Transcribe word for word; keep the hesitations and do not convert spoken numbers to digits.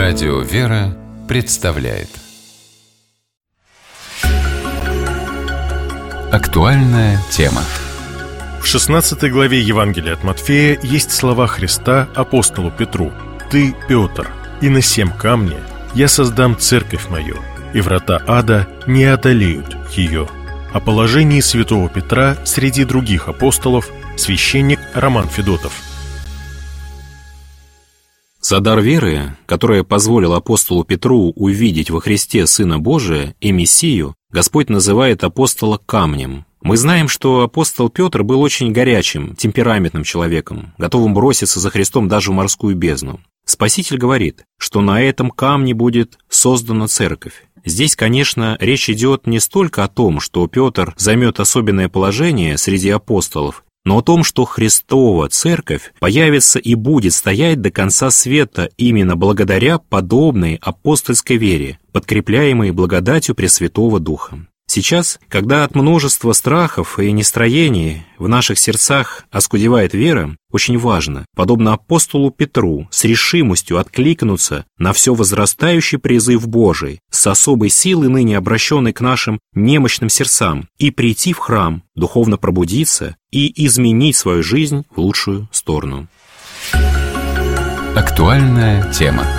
Радио «Вера» представляет Актуальная тема. В шестнадцатой главе Евангелия от Матфея есть слова Христа апостолу Петру: «Ты, Петр, и на сем камне я создам церковь мою, и врата ада не одолеют ее». О положении святого Петра среди других апостолов священник Роман Федотов. За дар веры, которая позволила апостолу Петру увидеть во Христе Сына Божия и Мессию, Господь называет апостола камнем. Мы знаем, что апостол Петр был очень горячим, темпераментным человеком, готовым броситься за Христом даже в морскую бездну. Спаситель говорит, что на этом камне будет создана церковь. Здесь, конечно, речь идет не столько о том, что Петр займет особенное положение среди апостолов, но о том, что Христова церковь появится и будет стоять до конца света именно благодаря подобной апостольской вере, подкрепляемой благодатью Пресвятого Духа. Сейчас, когда от множества страхов и нестроений в наших сердцах оскудевает вера, очень важно, подобно апостолу Петру, с решимостью откликнуться на все возрастающий призыв Божий, с особой силой ныне обращенной к нашим немощным сердцам, и прийти в храм, духовно пробудиться и изменить свою жизнь в лучшую сторону. Актуальная тема.